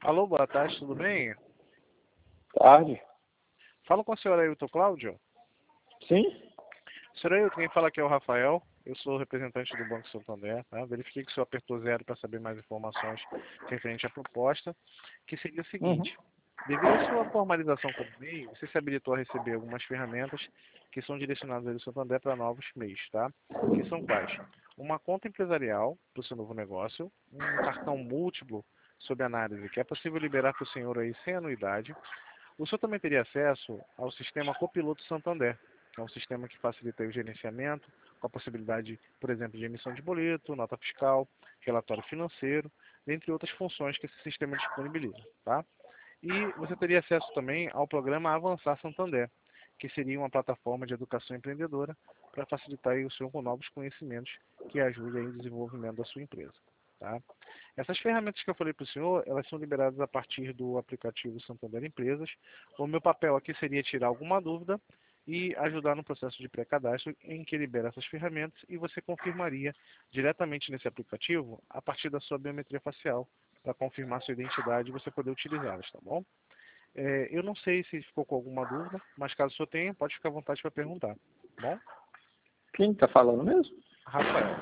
Alô, boa tarde, tudo bem? Tarde. Fala com a senhora Ailton Cláudio. Sim? Senhora Ailton, quem fala aqui é o Rafael. Eu sou representante do Banco Santander. Tá? Verifiquei que o senhor apertou 0 para saber mais informações referente à proposta, que seria o seguinte. Devido à sua formalização como MEI, você se habilitou a receber algumas ferramentas que são direcionadas ao Santander para novos MEIs, tá? Que são quais? Uma conta empresarial para o seu novo negócio, um cartão múltiplo sob análise, que é possível liberar para o senhor aí sem anuidade. O senhor também teria acesso ao sistema Copiloto Santander, que é um sistema que facilita o gerenciamento, com a possibilidade, por exemplo, de emissão de boleto, nota fiscal, relatório financeiro, dentre outras funções que esse sistema disponibiliza, tá? E você teria acesso também ao programa Avançar Santander, que seria uma plataforma de educação empreendedora para facilitar aí o senhor com novos conhecimentos que ajudem no desenvolvimento da sua empresa. Tá? Essas ferramentas que eu falei para o senhor, elas são liberadas a partir do aplicativo Santander Empresas. O meu papel aqui seria tirar alguma dúvida e ajudar no processo de pré-cadastro em que libera essas ferramentas e você confirmaria diretamente nesse aplicativo a partir da sua biometria facial para confirmar sua identidade e você poder utilizá-las, tá bom? Eu não sei se ficou com alguma dúvida, mas caso o senhor tenha, pode ficar à vontade para perguntar, tá bom? Quem está falando mesmo? Rafael.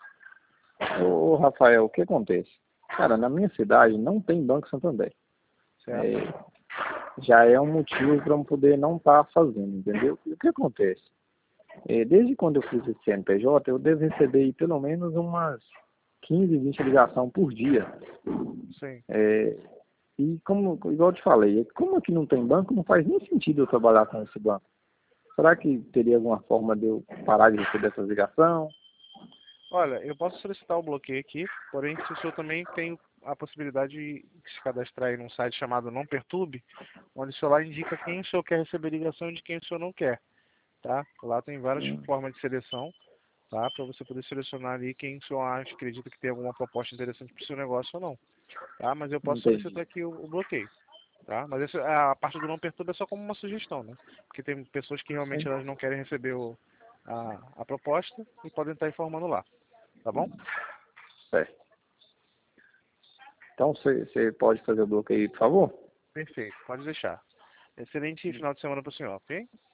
Ô, Rafael, o que acontece? Cara, na minha cidade não tem Banco Santander. Certo? Já é um motivo para eu poder não estar fazendo, entendeu? E o que acontece? Desde quando eu fiz esse CNPJ, eu devo receber aí pelo menos umas 15, 20 ligações por dia. Sim. E como, igual eu te falei, como aqui não tem banco, não faz nem sentido eu trabalhar com esse banco. Será que teria alguma forma de eu parar de receber essa ligação? Olha, eu posso solicitar o bloqueio aqui, porém se o senhor também tem a possibilidade de se cadastrar aí num site chamado Não Perturbe, onde o senhor lá indica quem o senhor quer receber ligação e de quem o senhor não quer, tá? Lá tem várias formas de seleção, tá? Para você poder selecionar ali quem o senhor acha, acredita que tem alguma proposta interessante para o seu negócio ou não, tá? Mas eu posso Entendi. solicitar aqui o bloqueio, tá? Mas a parte do Não Perturbe é só como uma sugestão, né? Porque tem pessoas que realmente Sim. elas não querem receber a proposta e podem estar informando lá. Tá bom? Certo. Então você pode fazer o bloqueio, por favor? Perfeito, pode deixar. Excelente final de semana para o senhor, ok?